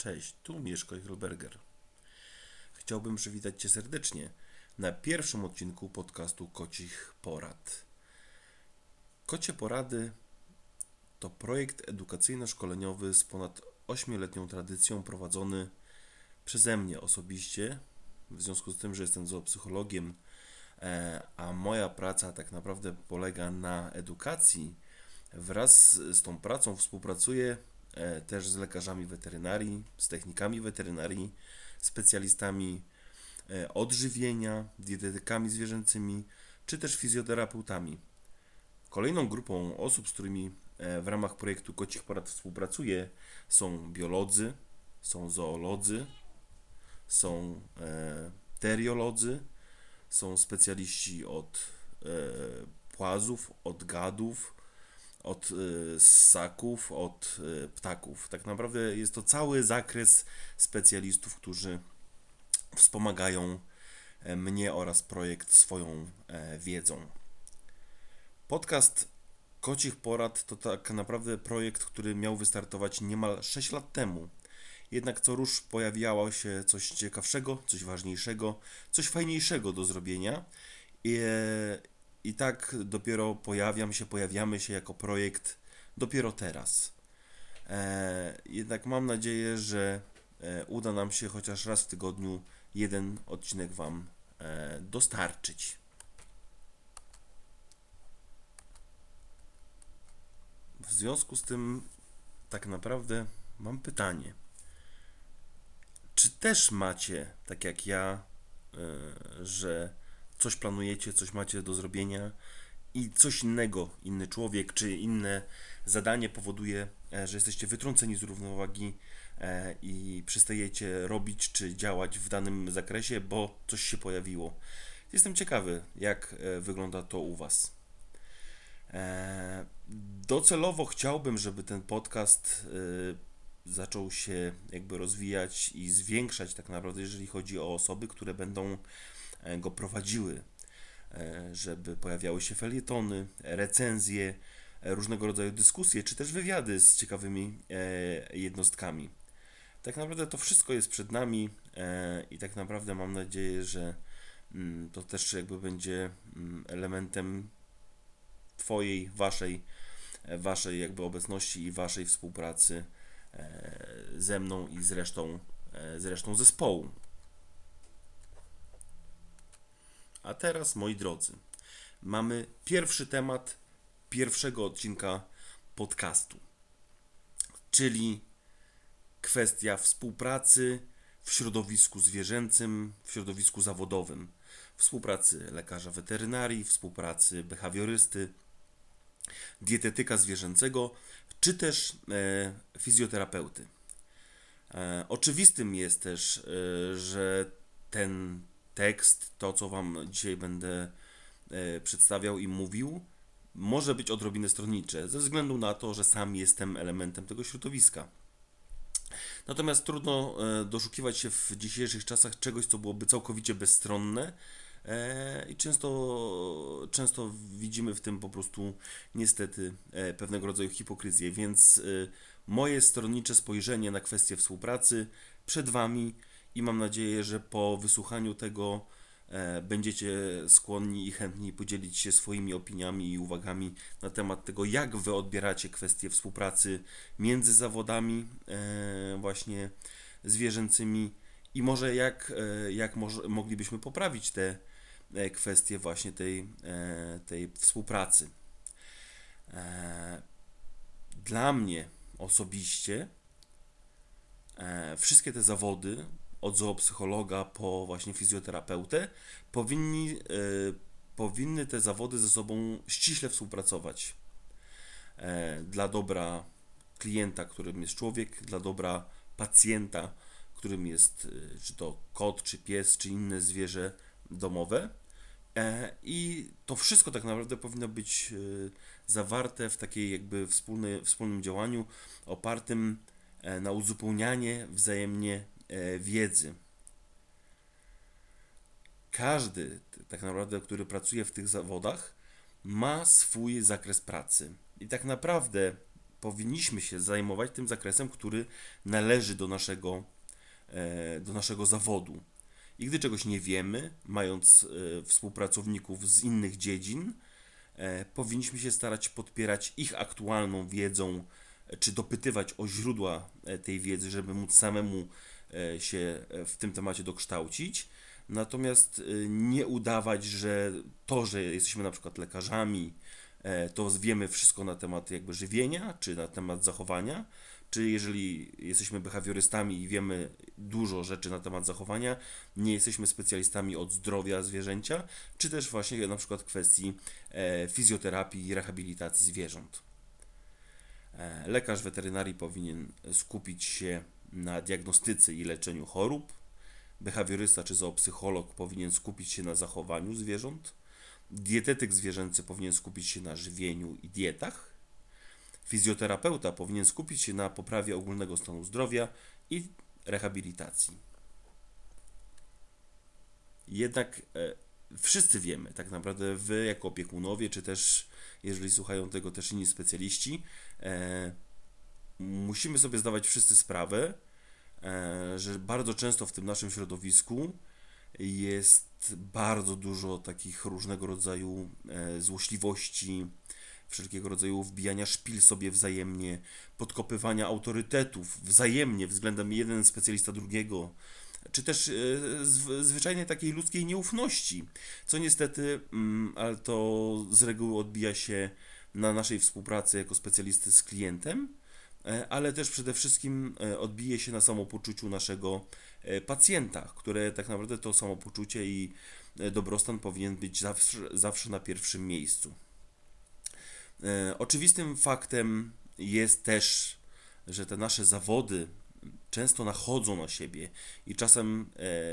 Cześć, tu Mieszko Hillberger. Chciałbym przywitać Cię serdecznie na pierwszym odcinku podcastu Kocich Porad. Kocie Porady to projekt edukacyjno-szkoleniowy z ponad 8-letnią tradycją prowadzony przeze mnie osobiście, w związku z tym, że jestem zoopsychologiem, a moja praca tak naprawdę polega na edukacji. Wraz z tą pracą współpracuję też z lekarzami weterynarii, z technikami weterynarii, specjalistami odżywienia, dietetykami zwierzęcymi, czy też fizjoterapeutami. Kolejną grupą osób, z którymi w ramach projektu Kocich Porad współpracuję, są biolodzy, są zoolodzy, są teriolodzy, są specjaliści od płazów, od gadów, od ssaków, od ptaków. Tak naprawdę jest to cały zakres specjalistów, którzy wspomagają mnie oraz projekt swoją wiedzą. Podcast Kocich Porad to tak naprawdę projekt, który miał wystartować niemal 6 lat temu. Jednak co rusz pojawiało się coś ciekawszego, coś ważniejszego, coś fajniejszego do zrobienia. I tak dopiero pojawiamy się jako projekt dopiero teraz. Jednak mam nadzieję, że uda nam się chociaż raz w tygodniu jeden odcinek Wam dostarczyć. W związku z tym tak naprawdę mam pytanie. Czy też macie, tak jak ja, że coś planujecie, coś macie do zrobienia i coś innego, inny człowiek czy inne zadanie powoduje, że jesteście wytrąceni z równowagi i przestajecie robić czy działać w danym zakresie, bo coś się pojawiło. Jestem ciekawy, jak wygląda to u Was. Docelowo chciałbym, żeby ten podcast zaczął się jakby rozwijać i zwiększać tak naprawdę, jeżeli chodzi o osoby, które będą go prowadziły, żeby pojawiały się felietony, recenzje, różnego rodzaju dyskusje, czy też wywiady z ciekawymi jednostkami. Tak naprawdę to wszystko jest przed nami i tak naprawdę mam nadzieję, że to też jakby będzie elementem Twojej, waszej jakby obecności i Waszej współpracy ze mną i z resztą zespołu. A teraz, moi drodzy, mamy pierwszy temat pierwszego odcinka podcastu, czyli kwestia współpracy w środowisku zwierzęcym, w środowisku zawodowym, współpracy lekarza weterynarii, współpracy behawiorysty, dietetyka zwierzęcego, czy też fizjoterapeuty. Oczywistym jest też, że ten tekst, to co Wam dzisiaj będę przedstawiał i mówił, może być odrobinę stronnicze, ze względu na to, że sam jestem elementem tego środowiska. Natomiast trudno doszukiwać się w dzisiejszych czasach czegoś, co byłoby całkowicie bezstronne i często widzimy w tym po prostu niestety pewnego rodzaju hipokryzję, więc moje stronnicze spojrzenie na kwestię współpracy przed Wami i mam nadzieję, że po wysłuchaniu tego będziecie skłonni i chętni podzielić się swoimi opiniami i uwagami na temat tego, jak Wy odbieracie kwestię współpracy między zawodami właśnie zwierzęcymi i może jak moglibyśmy poprawić te kwestie właśnie tej współpracy. Dla mnie osobiście wszystkie te zawody, od zoopsychologa po właśnie fizjoterapeutę, powinny te zawody ze sobą ściśle współpracować. Dla dobra klienta, którym jest człowiek, dla dobra pacjenta, którym jest czy to kot, czy pies, czy inne zwierzę domowe. I to wszystko tak naprawdę powinno być zawarte w takiej jakby wspólnym działaniu opartym na uzupełnianie wzajemnie wiedzy. Każdy tak naprawdę, który pracuje w tych zawodach, ma swój zakres pracy. I tak naprawdę powinniśmy się zajmować tym zakresem, który należy do naszego zawodu. I gdy czegoś nie wiemy, mając współpracowników z innych dziedzin, powinniśmy się starać podpierać ich aktualną wiedzą, czy dopytywać o źródła tej wiedzy, żeby móc samemu się w tym temacie dokształcić. Natomiast nie udawać, że to, że jesteśmy na przykład lekarzami, to wiemy wszystko na temat jakby żywienia, czy na temat zachowania, czy jeżeli jesteśmy behawiorystami i wiemy dużo rzeczy na temat zachowania, nie jesteśmy specjalistami od zdrowia zwierzęcia, czy też właśnie na przykład kwestii fizjoterapii i rehabilitacji zwierząt. Lekarz weterynarii powinien skupić się na diagnostyce i leczeniu chorób. Behawiorysta czy zoopsycholog powinien skupić się na zachowaniu zwierząt. Dietetyk zwierzęcy powinien skupić się na żywieniu i dietach. Fizjoterapeuta powinien skupić się na poprawie ogólnego stanu zdrowia i rehabilitacji. Jednak wszyscy wiemy, tak naprawdę wy jako opiekunowie, czy też jeżeli słuchają tego też inni specjaliści, musimy sobie zdawać wszyscy sprawę, że bardzo często w tym naszym środowisku jest bardzo dużo takich różnego rodzaju złośliwości, wszelkiego rodzaju wbijania szpil sobie wzajemnie, podkopywania autorytetów wzajemnie względem jeden specjalista drugiego, czy też zwyczajnej takiej ludzkiej nieufności, co niestety, ale to z reguły odbija się na naszej współpracy jako specjalisty z klientem, ale też przede wszystkim odbije się na samopoczuciu naszego pacjenta, które tak naprawdę to samopoczucie i dobrostan powinien być zawsze na pierwszym miejscu. Oczywistym faktem jest też, że te nasze zawody często nachodzą na siebie i czasem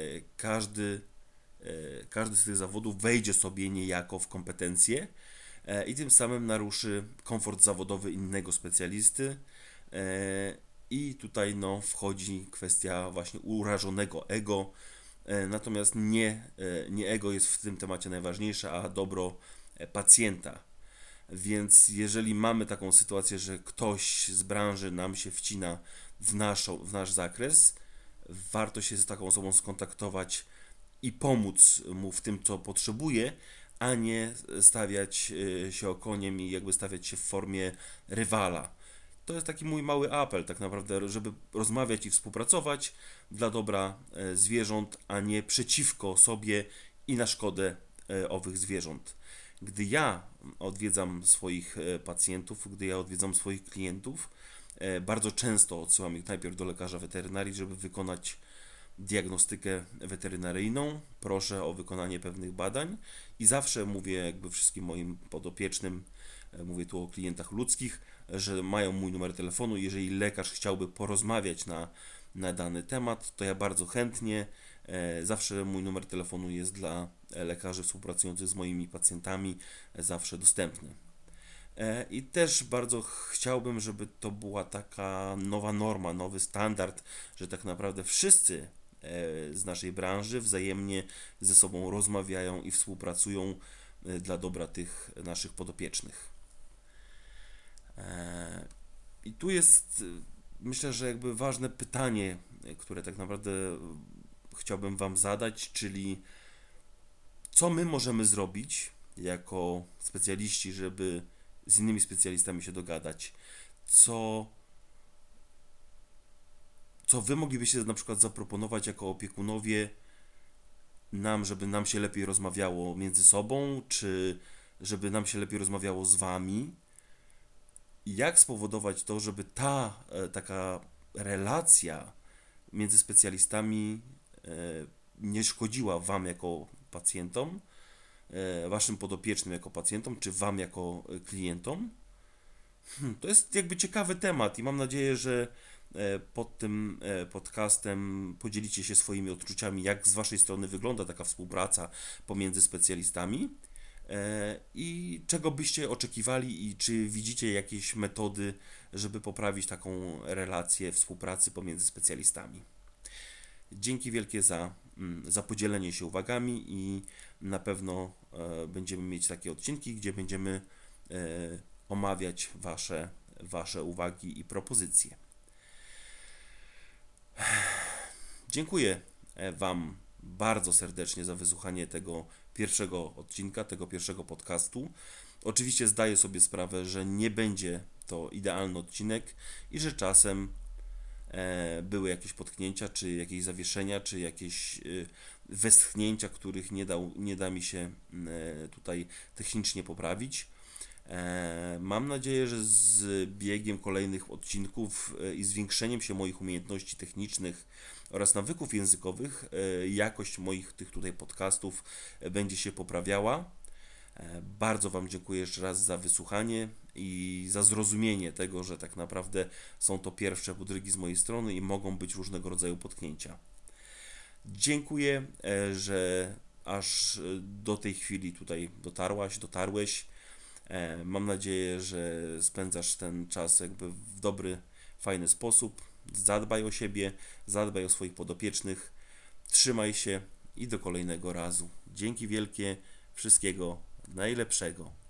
każdy z tych zawodów wejdzie sobie niejako w kompetencje i tym samym naruszy komfort zawodowy innego specjalisty. I tutaj wchodzi kwestia właśnie urażonego ego, natomiast nie ego jest w tym temacie najważniejsze, a dobro pacjenta. Więc jeżeli mamy taką sytuację, że ktoś z branży nam się wcina w nasz zakres, warto się z taką osobą skontaktować i pomóc mu w tym, co potrzebuje, a nie stawiać się okoniem i jakby stawiać się w formie rywala. To jest taki mój mały apel tak naprawdę, żeby rozmawiać i współpracować dla dobra zwierząt, a nie przeciwko sobie i na szkodę owych zwierząt. Gdy ja odwiedzam swoich pacjentów, gdy ja odwiedzam swoich klientów, bardzo często odsyłam ich najpierw do lekarza weterynarii, żeby wykonać diagnostykę weterynaryjną. Proszę o wykonanie pewnych badań i zawsze mówię jakby wszystkim moim podopiecznym, mówię tu o klientach ludzkich, że mają mój numer telefonu. Jeżeli lekarz chciałby porozmawiać na dany temat, to ja bardzo chętnie. Zawsze mój numer telefonu jest dla lekarzy współpracujących z moimi pacjentami zawsze dostępny. I też bardzo chciałbym, żeby to była taka nowa norma, nowy standard, że tak naprawdę wszyscy z naszej branży wzajemnie ze sobą rozmawiają i współpracują dla dobra tych naszych podopiecznych. I tu jest, myślę, że jakby ważne pytanie, które tak naprawdę chciałbym Wam zadać, czyli co my możemy zrobić jako specjaliści, żeby z innymi specjalistami się dogadać, co Wy moglibyście na przykład zaproponować jako opiekunowie nam, żeby nam się lepiej rozmawiało między sobą, czy żeby nam się lepiej rozmawiało z Wami. Jak spowodować to, żeby ta taka relacja między specjalistami nie szkodziła Wam jako pacjentom, Waszym podopiecznym jako pacjentom, czy Wam jako klientom? To jest jakby ciekawy temat i mam nadzieję, że pod tym podcastem podzielicie się swoimi odczuciami, jak z Waszej strony wygląda taka współpraca pomiędzy specjalistami i czego byście oczekiwali i czy widzicie jakieś metody, żeby poprawić taką relację współpracy pomiędzy specjalistami. Dzięki wielkie za podzielenie się uwagami i na pewno będziemy mieć takie odcinki, gdzie będziemy omawiać Wasze Wasze uwagi i propozycje. Dziękuję Wam bardzo serdecznie za wysłuchanie tego pierwszego odcinka, tego pierwszego podcastu. Oczywiście zdaję sobie sprawę, że nie będzie to idealny odcinek i że czasem były jakieś potknięcia, czy jakieś zawieszenia, czy jakieś westchnięcia, których nie da mi się tutaj technicznie poprawić. Mam nadzieję, że z biegiem kolejnych odcinków i zwiększeniem się moich umiejętności technicznych oraz nawyków językowych jakość moich tych tutaj podcastów będzie się poprawiała. Bardzo Wam dziękuję jeszcze raz za wysłuchanie i za zrozumienie tego, że tak naprawdę są to pierwsze podrygi z mojej strony i mogą być różnego rodzaju potknięcia. Dziękuję, że aż do tej chwili tutaj dotarłeś. Mam nadzieję, że spędzasz ten czas jakby w dobry, fajny sposób. Zadbaj o siebie, zadbaj o swoich podopiecznych, trzymaj się i do kolejnego razu. Dzięki wielkie, wszystkiego najlepszego.